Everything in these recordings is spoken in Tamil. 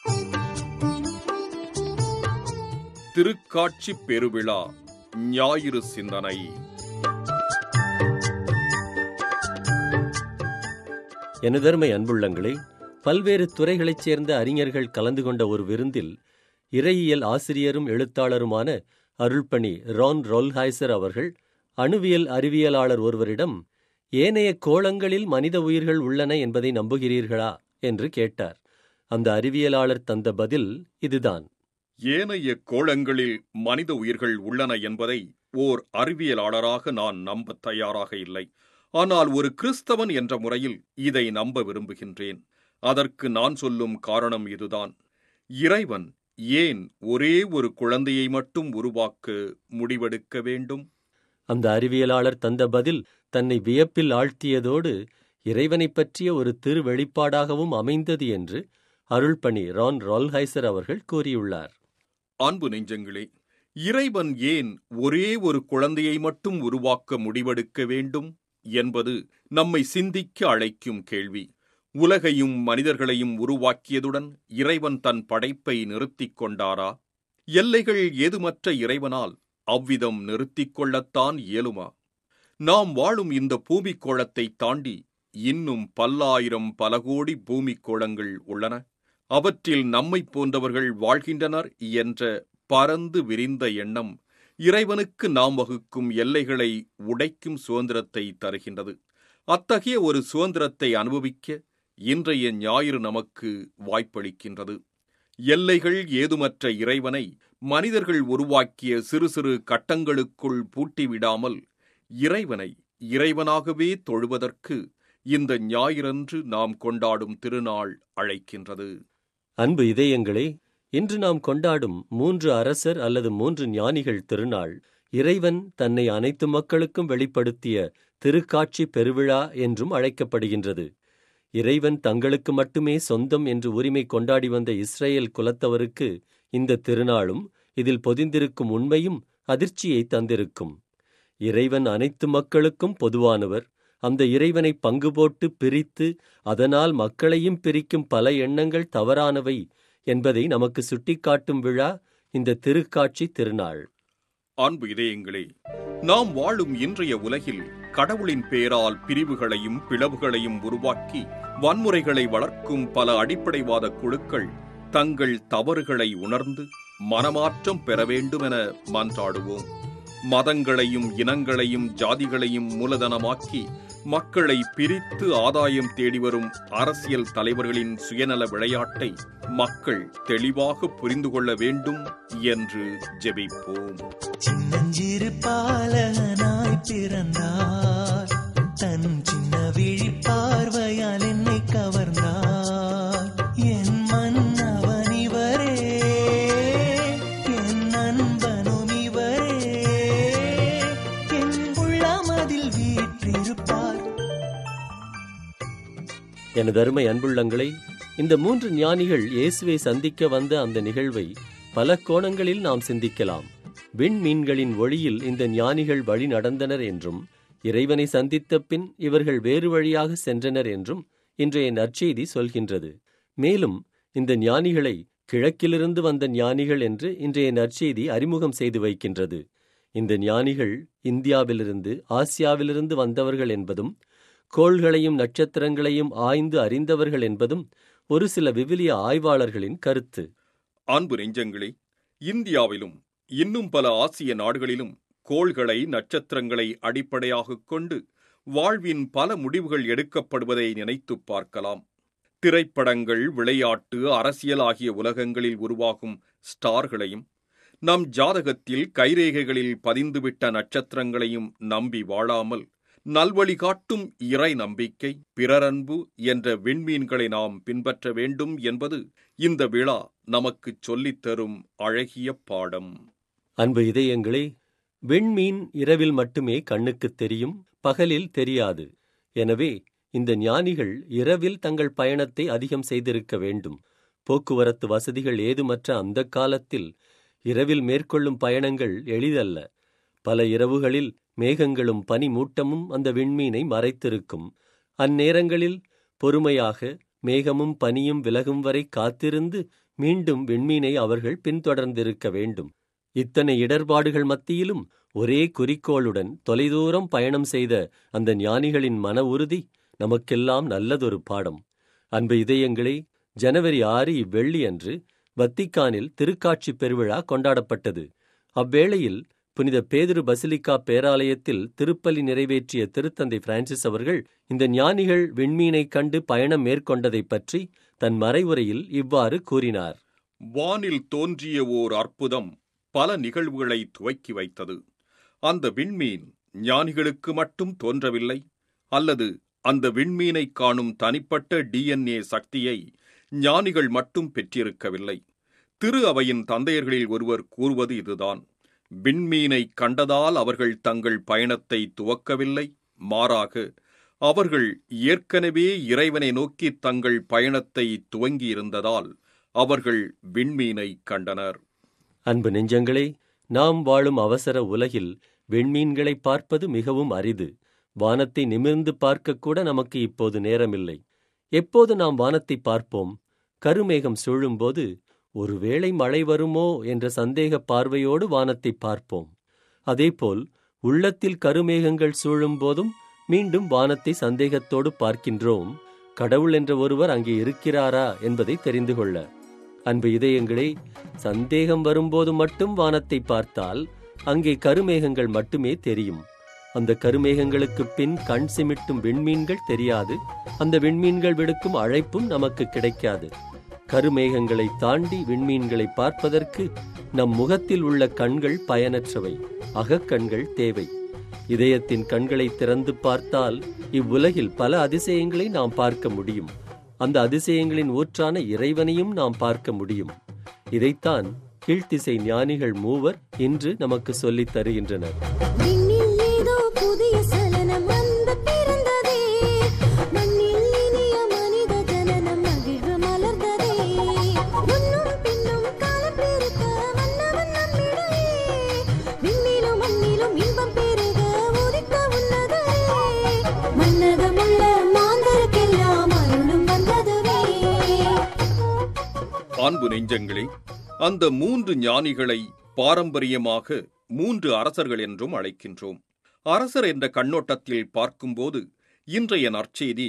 திருக்காட்சி பெருவிழா ஞாயிறு சிந்தனை. எனதருமை அன்புள்ளங்களே, பல்வேறு துறைகளைச் சேர்ந்த அறிஞர்கள் கலந்து கொண்ட ஒரு விருந்தில் இறையியல் ஆசிரியரும் எழுத்தாளருமான அருள்பணி ரான் ரொல்ஹைசர் அவர்கள் அணுவியல் அறிவியலாளர் ஒருவரிடம் ஏனைய கோளங்களில் மனித உயிர்கள் உள்ளன என்பதை நம்புகிறீர்களா என்று கேட்டார். அந்த அறிவியலாளர் தந்த பதில் இதுதான்: ஏனைய கோளங்களில் மனித உயிர்கள் உள்ளன என்பதை ஓர் அறிவியலாளராக நான் நம்ப தயாராக இல்லை. ஆனால் ஒரு கிறிஸ்தவன் என்ற முறையில் இதை நம்ப விரும்புகின்றேன். அதற்கு நான் சொல்லும் காரணம் இதுதான்: இறைவன் ஏன் ஒரே ஒரு குழந்தையை மட்டும் உருவாக்க முடிவெடுக்க வேண்டும்? அந்த அறிவியலாளர் தந்த பதில் தன்னை வியப்பில் ஆழ்த்தியதோடு இறைவனைப் பற்றிய ஒரு திருவெளிப்பாடாகவும் அமைந்தது என்று அருள்பணி ரான் ரொல்ஹைசர் அவர்கள் கூறியுள்ளார். அன்பு நெஞ்சங்களே, இறைவன் ஏன் ஒரே ஒரு குழந்தையை மட்டும் உருவாக்க முடிவெடுக்க வேண்டும் என்பது நம்மை சிந்திக்க அழைக்கும் கேள்வி. உலகையும் மனிதர்களையும் உருவாக்கியதுடன் இறைவன் தன் படைப்பை நிறுத்திக் கொண்டாரா? எல்லைகள் ஏதுமற்ற இறைவனால் அவ்விதம் நிறுத்திக் கொள்ளத்தான் இயலுமா? நாம் வாழும் இந்த பூமிக்கோளத்தை தாண்டி இன்னும் பல்லாயிரம் பல கோடி பூமிக்கோளங்கள் உள்ளன. அவற்றில் நம்மை போன்றவர்கள் வாழ்கின்றனர் என்ற பரந்து விரிந்த எண்ணம் இறைவனுக்கு நாம் வகுக்கும் எல்லைகளை உடைக்கும் சுதந்திரத்தை தருகின்றது. அத்தகைய ஒரு சுதந்திரத்தை அனுபவிக்க இன்றைய ஞாயிறு நமக்கு வாய்ப்பளிக்கின்றது. எல்லைகள் ஏதுமற்ற இறைவனை மனிதர்கள் உருவாக்கிய சிறு சிறு கட்டங்களுக்குள் பூட்டிவிடாமல் இறைவனை இறைவனாகவே தொழுவதற்கு இந்த ஞாயிறன்று நாம் கொண்டாடும் திருநாள் அழைக்கின்றது. அன்பு இதயங்களே, இன்று நாம் கொண்டாடும் 3 அரசர் அல்லது 3 ஞானிகள் திருநாள் இறைவன் தன்னை அனைத்து மக்களுக்கும் வெளிப்படுத்திய திருக்காட்சி பெருவிழா என்றும் அழைக்கப்படுகின்றது. இறைவன் தங்களுக்கு மட்டுமே சொந்தம் என்று உரிமை கொண்டாடி வந்த இஸ்ரேல் குலத்தவருக்கு இந்த திருநாளும் இதில் பொதிந்திருக்கும் உண்மையும் அதிர்ச்சியை தந்திருக்கும். இறைவன் அனைத்து மக்களுக்கும் பொதுவானவர். அந்த இறைவனை பங்கு போட்டு பிரித்து அதனால் மக்களையும் பிரிக்கும் பல எண்ணங்கள் தவறானவை என்பதை நமக்கு சுட்டிக்காட்டும் விழா இந்த திருக்காட்சி திருநாள். அன்பு இதயங்களே, நாம் வாழும் இன்றைய உலகில் கடவுளின் பெயரால் பிரிவுகளையும் பிளவுகளையும் உருவாக்கி வன்முறைகளை வளர்க்கும் பல அடிப்படைவாத குழுக்கள் தங்கள் தவறுகளை உணர்ந்து மனமாற்றம் பெற வேண்டுமென மன்றாடுவோம். மதங்களையும் இனங்களையும் ஜாதிகளையும் மூலதனமாக்கி மக்களை பிரித்து ஆதாயம் தேடி வரும் அரசியல் தலைவர்களின் சுயநல விளையாட்டை மக்கள் தெளிவாக புரிந்து கொள்ள வேண்டும் என்று ஜெபிப்போம். சின்னஞ்சிறு பாலனாய் பிறந்தார், தன் சின்ன விழி பார்வையால் என்னை கவர்ந்தார். என் மன்னவன் இவரே, என் நண்பனும் இவரே, என் உள்ளமதில் வீற்றிருப்பார். எனது அருமை அன்புள்ளங்களை, இந்த 3 ஞானிகள் இயேசுவை சந்திக்க வந்த அந்த நிகழ்வை பல கோணங்களில் நாம் சிந்திக்கலாம். விண்மீன்களின் ஒளியில் இந்த ஞானிகள் வழி நடந்தனர் என்றும், இறைவனை சந்தித்த பின் இவர்கள் வேறு வழியாக சென்றனர் என்றும் இன்றைய நற்செய்தி சொல்கின்றது. மேலும் இந்த ஞானிகளை கிழக்கிலிருந்து வந்த ஞானிகள் என்று இன்றைய நற்செய்தி அறிமுகம் செய்து வைக்கின்றது. இந்த ஞானிகள் இந்தியாவிலிருந்து ஆசியாவிலிருந்து வந்தவர்கள் என்பதும், கோள்களையும் நட்சத்திரங்களையும் ஆய்ந்து அறிந்தவர்கள் என்பதும் ஒரு சில விவிலிய ஆய்வாளர்களின் கருத்து. அன்பு நெஞ்சங்களே, இந்தியாவிலும் இன்னும் பல ஆசிய நாடுகளிலும் கோள்களை நட்சத்திரங்களை அடிப்படையாகக் கொண்டு வாழ்வின் பல முடிவுகள் எடுக்கப்படுவதை நினைத்து பார்க்கலாம். திரைப்படங்கள், விளையாட்டு, அரசியல் ஆகிய உலகங்களில் உருவாகும் ஸ்டார்களையும் நம் ஜாதகத்தில் கைரேகைகளில் பதிந்துவிட்ட நட்சத்திரங்களையும் நம்பி வாழாமல் நல்வழி காட்டும் இறை நம்பிக்கை, பிறரன்பு என்ற விண்மீன்களை நாம் பின்பற்ற வேண்டும் என்பது இந்த விழா நமக்கு சொல்லித்தரும் அழகிய பாடம். அன்பு இதயங்களே, விண்மீன் இரவில் மட்டுமே கண்ணுக்கு தெரியும், பகலில் தெரியாது. எனவே இந்த ஞானிகள் இரவில் தங்கள் பயணத்தை அதிகம் செய்திருக்க வேண்டும். போக்குவரத்து வசதிகள் ஏதுமற்ற அந்த காலத்தில் இரவில் மேற்கொள்ளும் பயணங்கள் எளிதல்ல. பல இரவுகளில் மேகங்களும் பனிமூட்டமும் அந்த விண்மீனை மறைத்திருக்கும். அந்நேரங்களில் பொறுமையாக மேகமும் பனியும் விலகும் வரை காத்திருந்து மீண்டும் விண்மீனை அவர்கள் பின்தொடர்ந்திருக்க வேண்டும். இத்தனை இடர்பாடுகள் மத்தியிலும் ஒரே குறிக்கோளுடன் தொலைதூரம் பயணம் செய்த அந்த ஞானிகளின் மன உறுதி நமக்கெல்லாம் நல்லதொரு பாடம். அன்பு இதயங்களே, ஜனவரி 6 இவ்வெள்ளி அன்று வத்திக்கானில் திருக்காட்சி பெருவிழா கொண்டாடப்பட்டது. அவ்வேளையில் புனித பேதுரு பசிலிக்கா பேராலயத்தில் திருப்பலி நிறைவேற்றிய திருத்தந்தை பிரான்சிஸ் அவர்கள் இந்த ஞானிகள் விண்மீனைக் கண்டு பயணம் மேற்கொண்டதைப் பற்றி தன் மறைவுரையில் இவ்வாறு கூறினார். வானில் தோன்றிய ஓர் அற்புதம் பல நிகழ்வுகளை துவக்கி வைத்தது. அந்த விண்மீன் ஞானிகளுக்கு மட்டும் தோன்றவில்லை, அல்லது அந்த விண்மீனை காணும் தனிப்பட்ட DNA சக்தியை ஞானிகள் மட்டும் பெற்றிருக்கவில்லை. திரு அவையின் தந்தையர்களில் ஒருவர் கூறுவது இதுதான்: விண்மீனை கண்டதால் அவர்கள் தங்கள் பயணத்தை துவக்கவில்லை, மாறாக அவர்கள் ஏற்கனவே இறைவனை நோக்கி தங்கள் பயணத்தை துவங்கியிருந்ததால் அவர்கள் விண்மீனை கண்டனர். அன்பு நெஞ்சங்களே, நாம் வாழும் அவசர உலகில் விண்மீன்களை பார்ப்பது மிகவும் அரிது. வானத்தை நிமிர்ந்து பார்க்கக்கூட நமக்கு இப்போது நேரமில்லை. எப்போது நாம் வானத்தை பார்ப்போம்? கருமேகம் சூழும்போது ஒருவேளை மழை வருமோ என்ற சந்தேக பார்வையோடு வானத்தை பார்ப்போம். அதேபோல் உள்ளத்தில் கருமேகங்கள் சூழும் போதும் மீண்டும் வானத்தை சந்தேகத்தோடு பார்க்கின்றோம், கடவுள் என்ற ஒருவர் அங்கே இருக்கிறாரா என்பதை தெரிந்து கொள்ள. அன்பு இதயங்களே, சந்தேகம் வரும்போது மட்டும் வானத்தை பார்த்தால் அங்கே கருமேகங்கள் மட்டுமே தெரியும். அந்த கருமேகங்களுக்கு பின் கண் சிமிட்டும் விண்மீன்கள் தெரியாது. அந்த விண்மீன்கள் விடுக்கும் அழைப்பும் நமக்கு கிடைக்காது. கருமேகங்களை தாண்டி விண்மீன்களை பார்ப்பதற்கு நம் முகத்தில் உள்ள கண்கள் பயனற்றவை. அகக்கண்கள் தேவை. இதயத்தின் கண்களை திறந்து பார்த்தால் இவ்வுலகில் பல அதிசயங்களை நாம் பார்க்க முடியும். அந்த அதிசயங்களின் ஊற்றான இறைவனையும் நாம் பார்க்க முடியும். இதைத்தான் கீழ்த்திசை ஞானிகள் மூவர் இன்று நமக்கு சொல்லித் தருகின்றனர். அன்பு நெஞ்சங்களே, அந்த 3 ஞானிகளை பாரம்பரியமாக 3 அரசர்கள் என்றும் அழைக்கின்றோம். அரசர் என்ற கண்ணோட்டத்தில் பார்க்கும்போது இன்றைய நற்செய்தி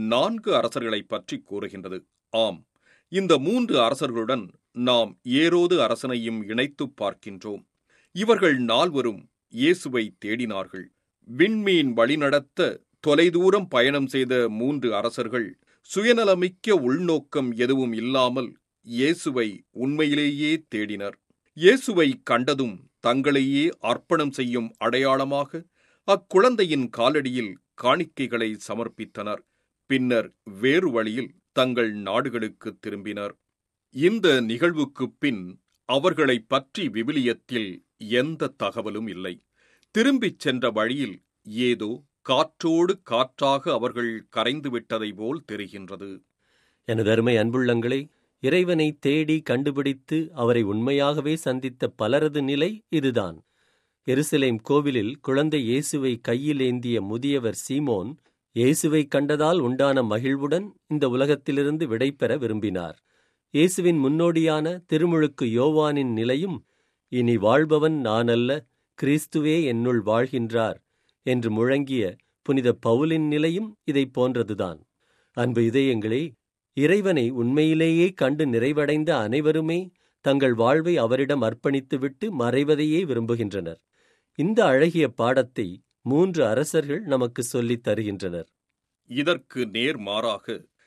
4 அரசர்களை பற்றி கூறுகின்றது. ஆம், இந்த 3 அரசர்களுடன் நாம் ஏரோது அரசனையும் இணைத்து பார்க்கின்றோம். இவர்கள் 4வரும் இயேசுவை தேடினார்கள். விண்மீன் வழிநடத்த தொலைதூரம் பயணம் செய்த 3 அரசர்கள் சுயநலமிக்க உள்நோக்கம் எதுவும் இல்லாமல் இயேசுவை உண்மையிலேயே தேடினர். இயேசுவை கண்டதும் தங்களையே அர்ப்பணம் செய்யும் அடையாளமாக அக்குழந்தையின் காலடியில் காணிக்கைகளை சமர்ப்பித்தனர். பின்னர் வேறு வழியில் தங்கள் நாடுகளுக்கு திரும்பினர். இந்த நிகழ்வுக்குப் பின் அவர்களை பற்றி விவிலியத்தில் எந்த தகவலும் இல்லை. திரும்பிச் சென்ற வழியில் ஏதோ காற்றோடு காற்றாக அவர்கள் கரைந்துவிட்டதை போல் தெரிகின்றது. எனது அருமை அன்புள்ளங்களே, இறைவனை தேடி கண்டுபிடித்து அவரை உண்மையாகவே சந்தித்த பலரது நிலை இதுதான். எருசலேம் கோவிலில் குழந்தை இயேசுவை கையில் ஏந்திய முதியவர் சீமோன் இயேசுவை கண்டதால் உண்டான மகிழ்வுடன் இந்த உலகத்திலிருந்து விடைபெற விரும்பினார். இயேசுவின் முன்னோடியான திருமுழுக்கு யோவானின் நிலையும் இனி வாழ்பவன் நான் அல்ல, கிறிஸ்துவே என்னுள் வாழ்கின்றார் என்று முழங்கிய புனித பவுலின் நிலையும் இதை போன்றதுதான். அன்பு இதயங்களே, இறைவனை உண்மையிலேயே கண்டு நிறைவடைந்த அனைவருமே தங்கள் வாழ்வை அவரிடம் அர்ப்பணித்துவிட்டு மறைவதையே விரும்புகின்றனர். இந்த அழகிய பாடத்தை 3 அரசர்கள் நமக்கு சொல்லித் தருகின்றனர். இதற்கு நேர்மாறாக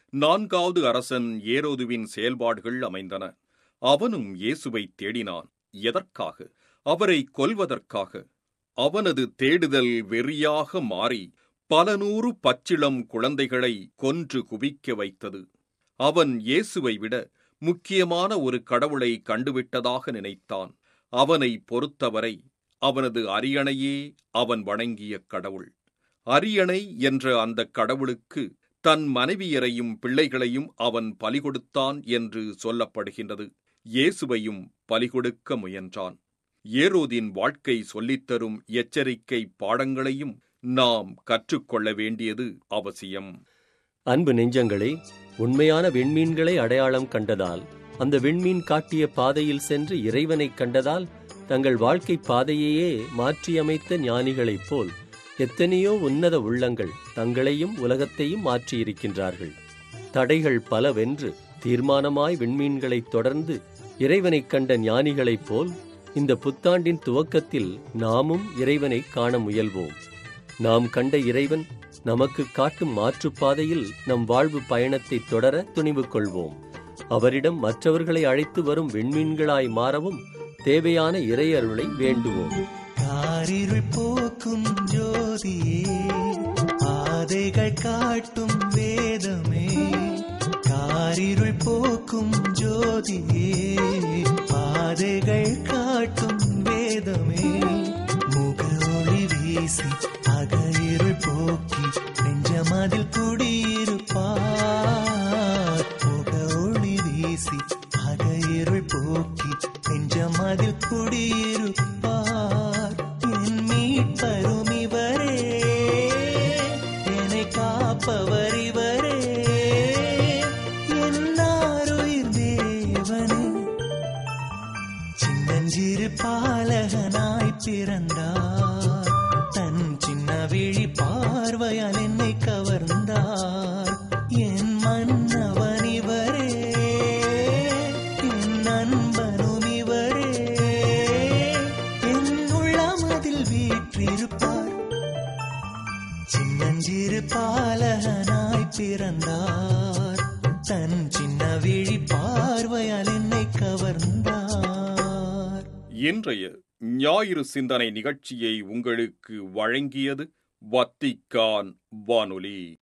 4வது அரசன் ஏரோதுவின் செயல்பாடுகள் அமைந்தன. அவனும் இயேசுவை தேடினான். எதற்காக? அவரை கொல்வதற்காக. அவனது தேடுதல் வெறியாக மாறி பல 100 பச்சிளம் குழந்தைகளை கொன்று குவிக்க வைத்தது. அவன் இயேசுவை விட முக்கியமான ஒரு கடவுளை கண்டுவிட்டதாக நினைத்தான். அவனை பொறுத்தவரை அவனது அரியணையே அவன் வணங்கிய கடவுள். அரியணை என்ற அந்த கடவுளுக்கு தன் மனைவியரையும் பிள்ளைகளையும் அவன் பலிகொடுத்தான் என்று சொல்லப்படுகின்றது. இயேசுவையும் பலிகொடுக்க முயன்றான். ஏரோதின் வாழ்க்கை சொல்லித்தரும் எச்சரிக்கை பாடங்களையும் நாம் கற்றுக்கொள்ள வேண்டியது அவசியம். அன்பு நெஞ்சங்களே, உண்மையான விண்மீன்களை அடையாளம் கண்டதால் அந்த விண்மீன் காட்டிய பாதையில் சென்று இறைவனைக் கண்டதால் தங்கள் வாழ்க்கை பாதையையே மாற்றியமைத்த ஞானிகளைப் போல் எத்தனையோ உன்னத உள்ளங்கள் தங்களையும் உலகத்தையும் மாற்றியிருக்கின்றார்கள். தடைகள் பல வென்று தீர்மானமாய் விண்மீன்களைத் தொடர்ந்து இறைவனைக் கண்ட ஞானிகளைப் போல் இந்த புத்தாண்டின் துவக்கத்தில் நாமும் இறைவனை காண முயல்வோம். நாம் கண்ட இறைவன் நமக்கு காட்டும் மாற்றுப்பாதையில் நம் வாழ்வு பயணத்தை தொடர துணிவு கொள்வோம். அவரிடம் மற்றவர்களை அழைத்து வரும் விண்மீன்களாய் மாறவும் தேவையான இறையருளை வேண்டுவோம். காரிருள் போக்கும் ஜோதியே, பாதைகள் காட்டும் வேதமே. காரிருள் போக்கும் ஜோதியே, பாதைகள் காட்டும் வேதமே. முக ஒளி வீசி அகயிருள் போக்கி நெஞ்சமதில் குடியிருப்பார். முக ஒளி வீசி அகயிருள் போக்கி நெஞ்சமதில் குடியிருப்பார். என் மீட்பரும் இவரே, என்னை காப்பவர் இவரே, என்னாருயிர் தேவனே. சின்னஞ்சிறு பாலகனாய் பிறந்தார், தன் சின்ன விழி பார்வையால் என்னை கவர்ந்தார். என் மன்னவன் இவரே, என் நண்பனும் இவரே, என் உள்ளமதில் வீற்றிருப்பார். சின்னஞ்சிறு பாலகனாய் பிறந்தார், தன் சின்ன விழி பார்வையால் என்னை கவர்ந்தார். இன்றைய ஞாயிறு சிந்தனை நிகழ்ச்சியை உங்களுக்கு வழங்கியது வத்திக்கான் வானொலி.